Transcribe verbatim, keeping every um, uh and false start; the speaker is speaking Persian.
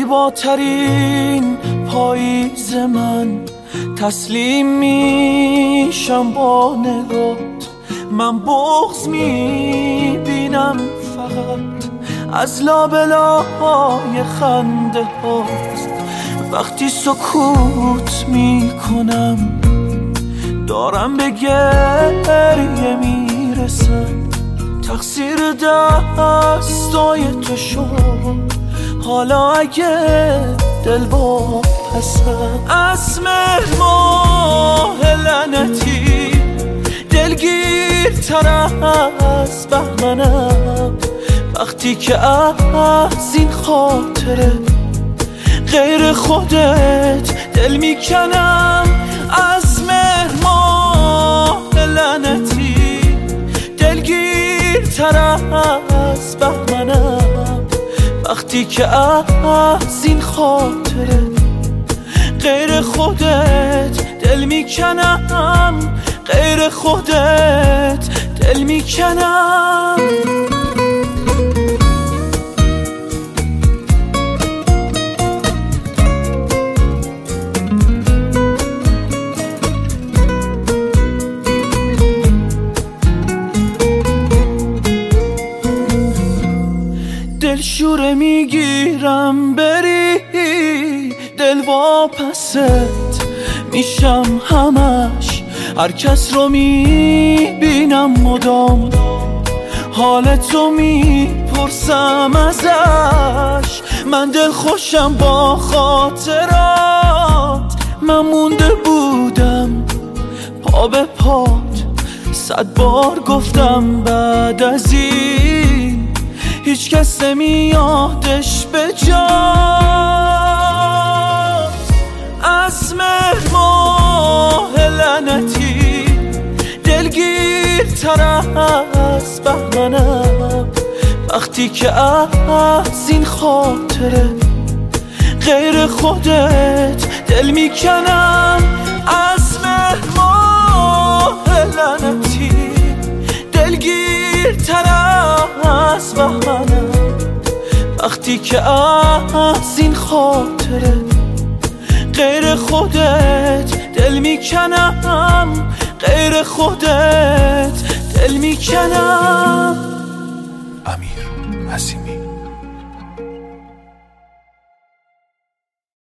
زیباترین پاییز من، تسلیم میشم با نگات. من بغض میبینم فقط از لابلای خنده هاست. وقتی سکوت میکنم دارم به گریه میرسم. تقصیر دستای تو شد، حالا اگه دل واپسم. از مهر ماه لعنتی دلگیرتر از بهمنم. وقتی که از این خاطره غیر خودت دل میکنم. از مهر ماه لعنتی دلگیرتر از بهمنم. وقتی که از این خاطره غیر خودت دل میکنم، غیر خودت دل میکنم. دلشوره میگیرم بری، دل واپست میشم همش. هر کس رو میبینم مدام، حالتو میپرسم ازش. من دل خوشم با خاطرات، من مونده بودم پا به پات. صد بار گفتم بعد از این هیچ کس نمیادش به جا. از مهر ماه لعنتی دلگیرتر از بهمنم. وقتی که از این خاطره غیر خودت دل میکنم. از مهر ماه لعنتی دلگیرتر از بهمنم. وقتی که از این خاطره غیر خودت دل میکنم، غیر خودت دل میکنم. امیر حسیمی.